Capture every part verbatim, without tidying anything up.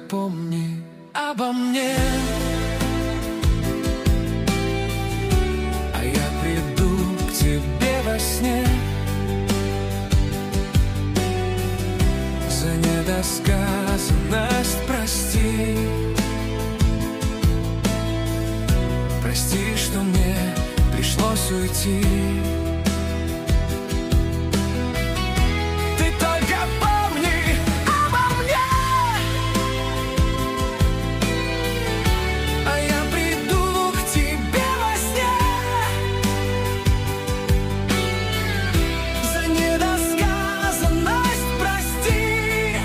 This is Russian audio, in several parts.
помни обо мне. А я приду к тебе во сне. За недосказанность прости. Прости, что мне пришлось уйти. Ты только помни обо мне. А я приду к тебе во сне. За недосказанность прости.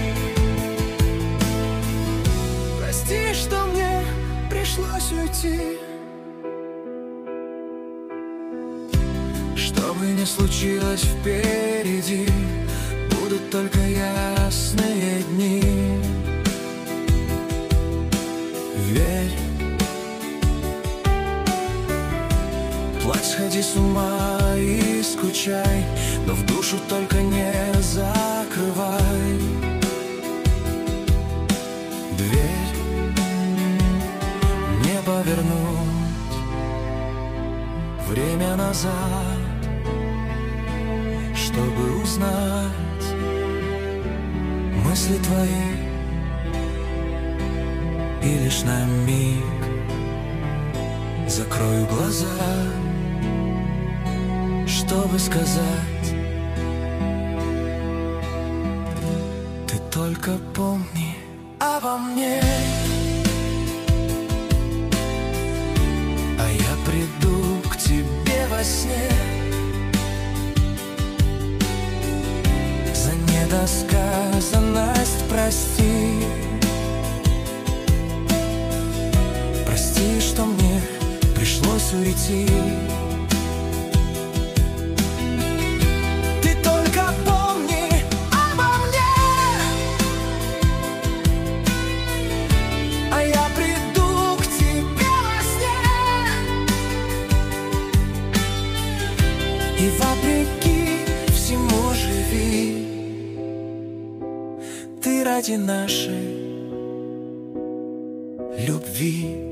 Прости, что мне пришлось уйти. Что бы ни случилось впереди, будут только ясные дни. Верь, плачь, сходи с ума и скучай, но в душу только не закрывай дверь. Не повернуть время назад, чтобы узнать мысли твои. И лишь на миг закрою глаза, чтобы сказать: ты только помни обо мне. А я приду к тебе во сне. За недосказанность прости. Прости, что мне пришлось уйти. Ты только помни обо мне. А я приду к тебе во сне. И вопреки всему живи. Ты ради нашей любви.